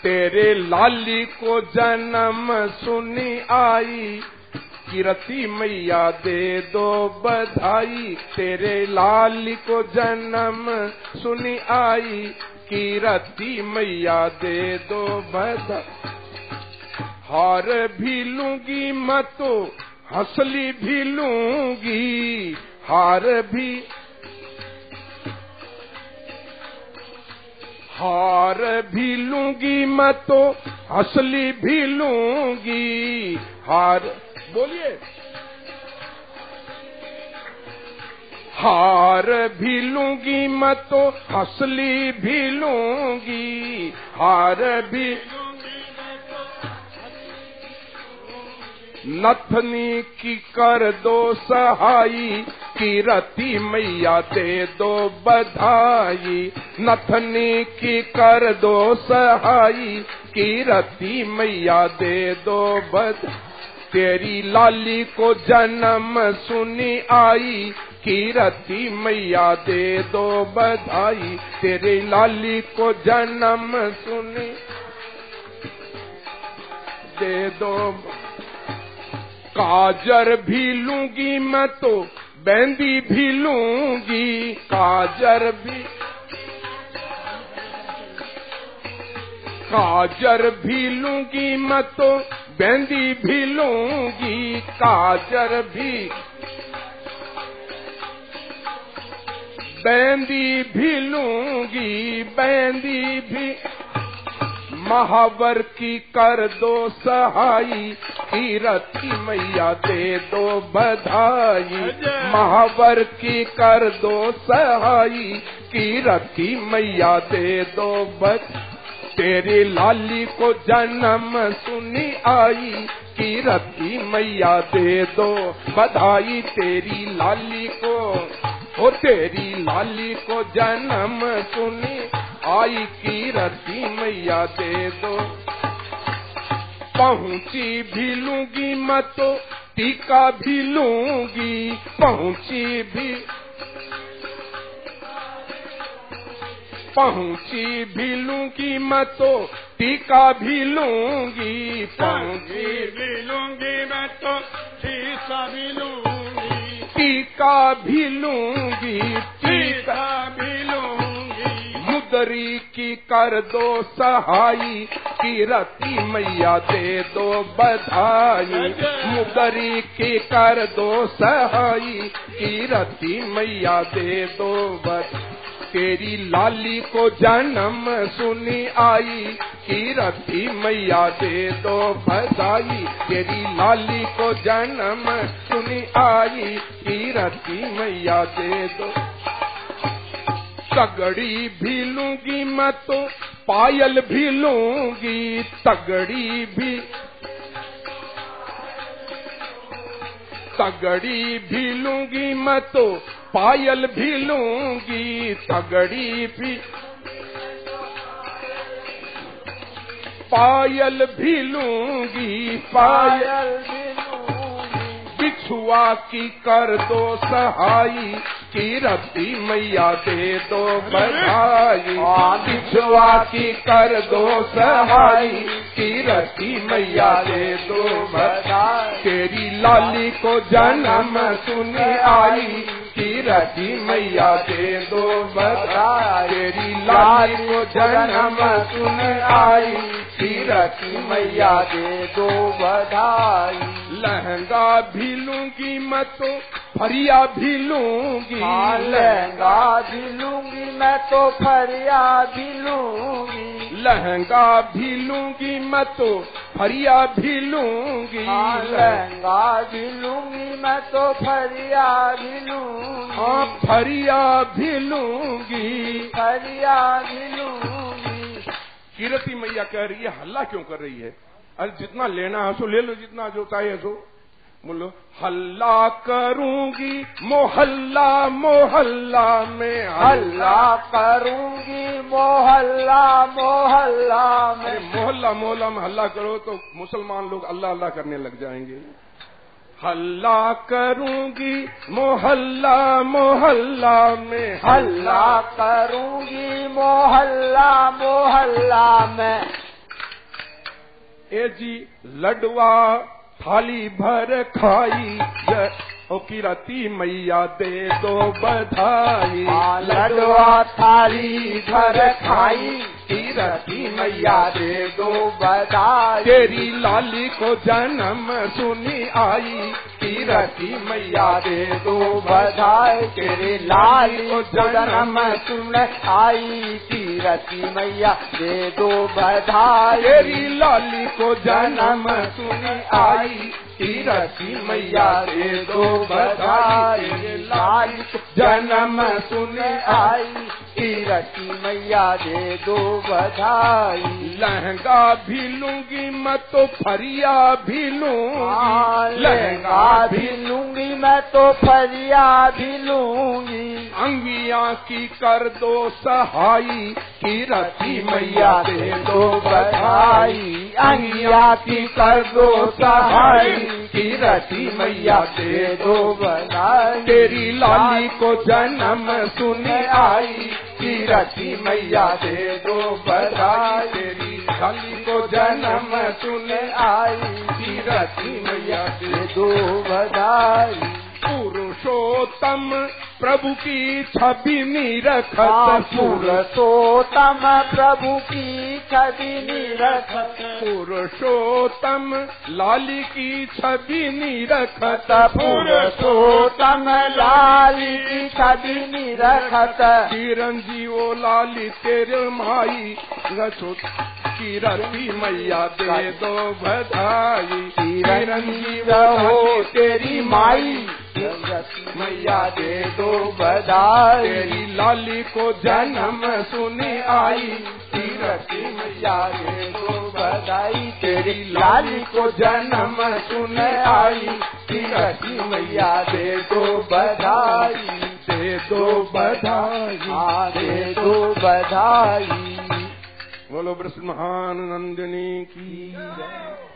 तेरे लाली को जन्म सुनी आई, कीरति मैया दे दो बधाई। तेरे लाली को जन्म सुनी आई, कीरति मैया दे दो बधाई। हार भी लूंगी मैं तो हंसली भी लूंगी, हार भी लूंगी मैं तो हंसली भी लूंगी। हार बोलिए, हार भी लूंगी मैं तो हंसली भी लूंगी, हार भी नथनी की कर दो सहाई, कीरति मैया दे दो बधाई। नथनी की कर दो सहाई, कीरति मैया दे दो बधाई। तेरी लाली को जन्म सुनी आई, कीरति मैया दे दो बधाई। तेरी लाली को जन्म सुनी दे दो। काजर भी लूंगी मैं तो बेंदी भी लूंगी, काजर भी लूंगी मैं तो बेंदी भी लूंगी, काजर भी बेंदी भी लूंगी, बेंदी भी। महावर की कर दो सहाई, कीरति मैया दे दो बधाई। महावर की कर दो सहाई, कीरति मैया दे दो बधाई। तेरी लाली को जन्म सुनी आई, कीरति मैया दे दो बधाई। तेरी लाली को, ओ तेरी लाली को जन्म सुनी आई, कीरति मैया दे दो। पहुंची भी लूंगी मैं तो टीका भी लूंगी, पहुंची भी लूंगी मैं तो टीका भी लूंगी, पहुंची भी लूंगी मैं तो टीका भी लूंगी, टीका भी लूंगी, टीका भी लूंगी। मुदरी की कर दो सहाई, कीरति मैया दे दो बधाई। मुदरी की कर दो सहाई, कीरति मैया दे दो बधाई। तेरी लाली को जन्म सुनी आई, कीरति मैया दे दो बधाई। तेरी लाली को जन्म सुनी आई, कीरति मैया दे दो। तगड़ी भी लूंगी मैं तो पायल भी लूंगी, तगड़ी भी लूंगी मैं तो पायल भी लूंगी, तगड़ी भी पायल भी लूंगी, पायल भी लूंगी। बिछुआ की कर दो सहाई, कीरति मैया दे दो बधाई। बिछुआ की कर दो सहाई, कीरति मैया दे दो बधाई। तेरी लाली को जन्म सुनी आई, कीरति मैया दे दो बधाई। तेरी लाली को जन्म सुनी आई, कीरति मैया दे दो बधाई। लहंगा भी लूंगी मैं तो फरिया भी लूंगी, लहंगा भी लूंगी मैं तो फरिया भी लूंगी। लहंगा भी लूंगी मैं तो फरिया भी लूंगी, लहंगा भी लूंगी मैं तो फरिया भी लूंगी। हाँ फरिया भी लूंगी, फरिया भी लूंगी। कीरति मैया कह रही है हल्ला क्यों कर रही है? अरे जितना लेना है सो ले लो, जितना जो चाहिए सो बोलो। हल्ला करूंगी मोहल्ला मोहल्ला में, हल्ला करूंगी मोहल्ला मोहल्ला में। मोहल्ला मोहल्ला में हल्ला करो तो मुसलमान लोग अल्लाह अल्लाह करने लग जाएंगे। हल्ला करूंगी मोहल्ला मोहल्ला में, हल्ला करूंगी मोहल्ला मोहल्ला में। ए जी लडवा थाली भर खाई, ओ कीरती मैया दे दो बधाई। लडवा थाली भर खाई, कीरती मैया दे दो बधाई। तेरी लाली को जन्म सुनी आई, कीरती मैया दे दो बधाई। तेरी लाली को जन्म सुन आई, कीरती मैया दे दो बधाई। तेरी लाली को जन्म सुनी आई, कीरती मैया दे दो बधाई। लाली को जन्म सुनी आई, कीरती मैया दे दो बधाई। लहंगा भी लूंगी मैं तो फरिया भी लूंगी, लहंगा भी लूंगी मैं तो फरिया भी लूंगी। अंगिया की कर दो सहाई, कीरती मैया दे दो बधाई। अंगिया की कर दो सहाई, कीरती मैया दे दो बधाई। तेरी लाली को जन्म सुनी आई, कीरती मैया दे दो बधाई। तेरी लाली को जन्म सुनी आई, कीरती मैया दे दो बधाई। पुरुषोत्तम प्रभु की छवि निरखत, पुरुषोत्तम प्रभु की छवि निरखत। पुरुषोत्तम लाली की छवि निरखत, पुरुषोत्तम लाली की छवि निरखत। चिरंजीवो लाली तेरे माई, कीरती मैया दे दो बधाई। चिरंजीव हो तेरी माई, मैया दे दो बधाई। तेरी लाली को जन्म सुनी आई, कीरती मैया दे दो बधाई। तेरी लाली को जन्म सुनी आई, कीरती मैया दे दो बधाई। दे दो बधाई, दे दो बधाई। बोलो ब्रह्मानंदिनी की जय।